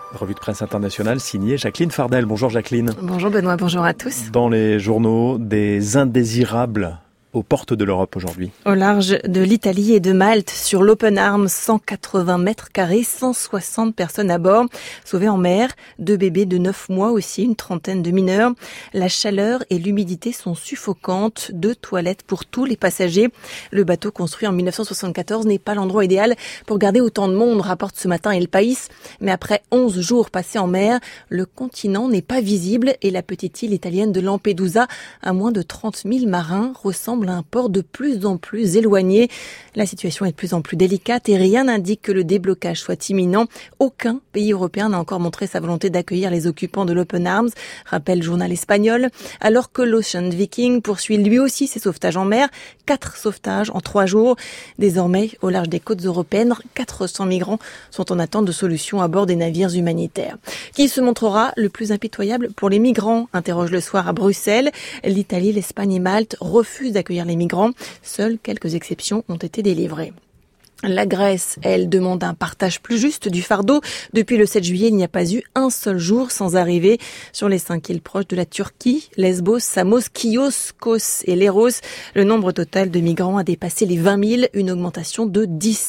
Revue de presse internationale signée Jacqueline Fardel. Bonjour Jacqueline. Bonjour Benoît, bonjour à tous. Dans les journaux, des indésirables aux portes de l'Europe aujourd'hui. Au large de l'Italie et de Malte, sur l'Open Arms, 180 mètres carrés, 160 personnes à bord, sauvées en mer, 2 bébés de 9 mois aussi, une trentaine de mineurs. La chaleur et l'humidité sont suffocantes, 2 toilettes pour tous les passagers. Le bateau construit en 1974 n'est pas l'endroit idéal pour garder autant de monde, rapporte ce matin El País. Mais après 11 jours passés en mer, le continent n'est pas visible et la petite île italienne de Lampedusa, à moins de 30 000 marins, ressemble à un port de plus en plus éloigné. La situation est de plus en plus délicate et rien n'indique que le déblocage soit imminent. Aucun pays européen n'a encore montré sa volonté d'accueillir les occupants de l'Open Arms, rappelle le journal espagnol, alors que l'Ocean Viking poursuit lui aussi ses sauvetages en mer. 4 sauvetages en 3 jours. Désormais, au large des côtes européennes, 400 migrants sont en attente de solutions à bord des navires humanitaires. Qui se montrera le plus impitoyable pour les migrants, interroge Le Soir à Bruxelles. L'Italie, l'Espagne et Malte refusent d'accueillir les migrants. Seules quelques exceptions ont été délivrées. La Grèce, elle, demande un partage plus juste du fardeau. Depuis le 7 juillet, il n'y a pas eu un seul jour sans arrivée sur les 5 îles proches de la Turquie, Lesbos, Samos, Chios, Kos et Léros. Le nombre total de migrants a dépassé les 20 000, une augmentation de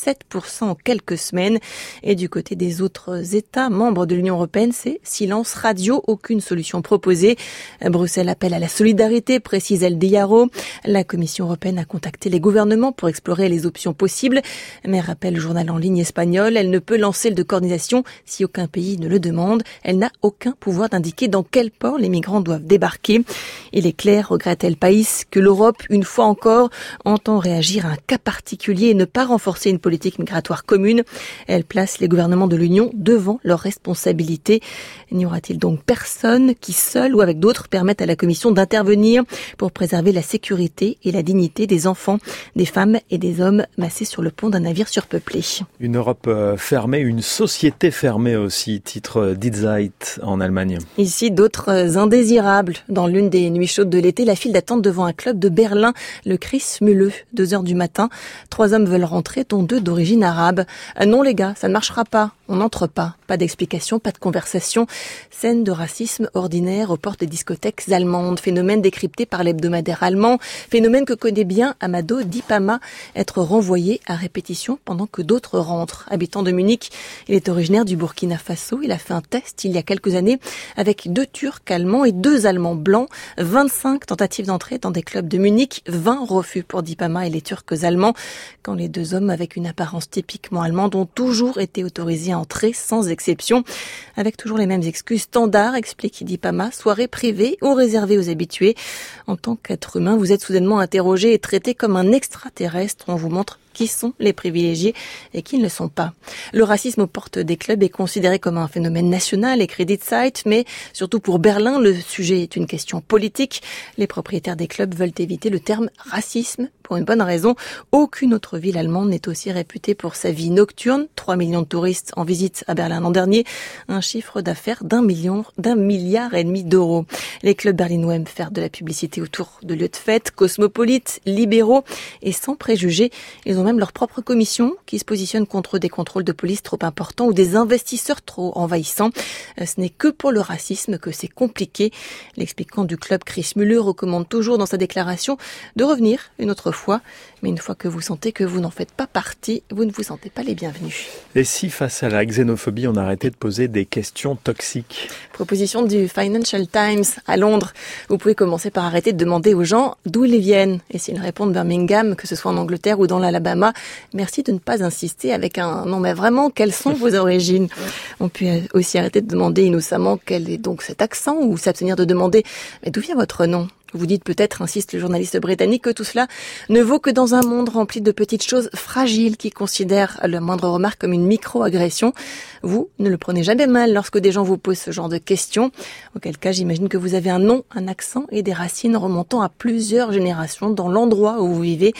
17% en quelques semaines. Et du côté des autres États membres de l'Union européenne, c'est silence radio, aucune solution proposée. Bruxelles appelle à la solidarité, précise El Diaro. La Commission européenne a contacté les gouvernements pour explorer les options possibles. Mais rappelle le journal en ligne espagnol, elle ne peut lancer de coordination si aucun pays ne le demande. Elle n'a aucun pouvoir d'indiquer dans quel port les migrants doivent débarquer. Il est clair, regrette El País, que l'Europe, une fois encore, entend réagir à un cas particulier et ne pas renforcer une politique migratoire commune. Elle place les gouvernements de l'Union devant leurs responsabilités. N'y aura-t-il donc personne qui, seul ou avec d'autres, permette à la Commission d'intervenir pour préserver la sécurité et la dignité des enfants, des femmes et des hommes massés sur le pont d'un navire surpeuplé. Une Europe fermée, une société fermée aussi, titre Die Zeit en Allemagne. Ici, d'autres indésirables. Dans l'une des nuits chaudes de l'été, la file d'attente devant un club de Berlin, le Christmühle, 2h du matin. 3 hommes veulent rentrer, dont 2 d'origine arabe. Non les gars, ça ne marchera pas. On n'entre pas. Pas d'explication, pas de conversation. Scène de racisme ordinaire aux portes des discothèques allemandes. Phénomène décrypté par l'hebdomadaire allemand. Phénomène que connaît bien Amado Dipama. Être renvoyé à répétition pendant que d'autres rentrent. Habitant de Munich, il est originaire du Burkina Faso. Il a fait un test il y a quelques années avec 2 Turcs allemands et 2 Allemands blancs. 25 tentatives d'entrée dans des clubs de Munich. 20 refus pour Dipama et les Turcs allemands. Quand les 2 hommes avec une apparence typiquement allemande ont toujours été autorisés à entrer sans exception. Avec toujours les mêmes excuses standards, explique Dipama, soirée privée ou réservée aux habitués. En tant qu'être humain, vous êtes soudainement interrogé et traité comme un extraterrestre. On vous montre qui sont les privilégiés et qui ne le sont pas. Le racisme aux portes des clubs est considéré comme un phénomène national, écrit Die Zeit, mais surtout pour Berlin, le sujet est une question politique. Les propriétaires des clubs veulent éviter le terme racisme pour une bonne raison. Aucune autre ville allemande n'est aussi réputée pour sa vie nocturne. 3 millions de touristes en visite à Berlin l'an dernier, un chiffre d'affaires d'1,5 milliard d'euros. Les clubs berlinois aiment faire de la publicité autour de lieux de fête, cosmopolites, libéraux et sans préjugés. Ils ont même leur propre commission qui se positionne contre des contrôles de police trop importants ou des investisseurs trop envahissants. Ce n'est que pour le racisme que c'est compliqué. L'expliquant du club Christmühle recommande toujours dans sa déclaration de revenir une autre fois. Mais une fois que vous sentez que vous n'en faites pas partie, vous ne vous sentez pas les bienvenus. Et si face à la xénophobie, on arrêtait de poser des questions toxiques ? Proposition du Financial Times à Londres. Vous pouvez commencer par arrêter de demander aux gens d'où ils viennent. Et s'ils répondent Birmingham, que ce soit en Angleterre ou dans l'Alabama, merci de ne pas insister avec un « non mais vraiment, quelles sont vos origines ?» On peut aussi arrêter de demander innocemment quel est donc cet accent ou s'abstenir de demander « mais d'où vient votre nom ?» Vous dites peut-être, insiste le journaliste britannique, que tout cela ne vaut que dans un monde rempli de petites choses fragiles qui considèrent la moindre remarque comme une micro-agression. Vous ne le prenez jamais mal lorsque des gens vous posent ce genre de questions. Auquel cas, j'imagine que vous avez un nom, un accent et des racines remontant à plusieurs générations dans l'endroit où vous vivez.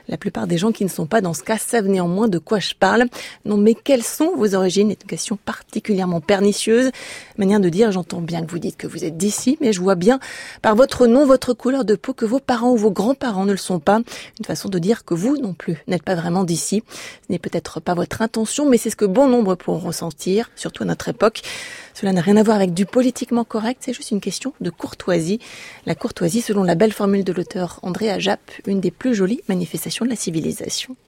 La plupart des gens qui ne sont pas dans ce cas savent néanmoins de quoi je parle. Non, mais quelles sont vos origines? C'est une question particulièrement pernicieuse. Manière de dire, j'entends bien que vous dites que vous êtes d'ici, mais je vois bien par votre nom, votre couleur de peau que vos parents ou vos grands-parents ne le sont pas. Une façon de dire que vous non plus n'êtes pas vraiment d'ici. Ce n'est peut-être pas votre intention, mais c'est ce que bon nombre pourront ressentir, surtout à notre époque. Cela n'a rien à voir avec du politiquement correct, c'est juste une question de courtoisie. La courtoisie, selon la belle formule de l'auteur André Ajap, une des plus jolies manifestations de la civilisation.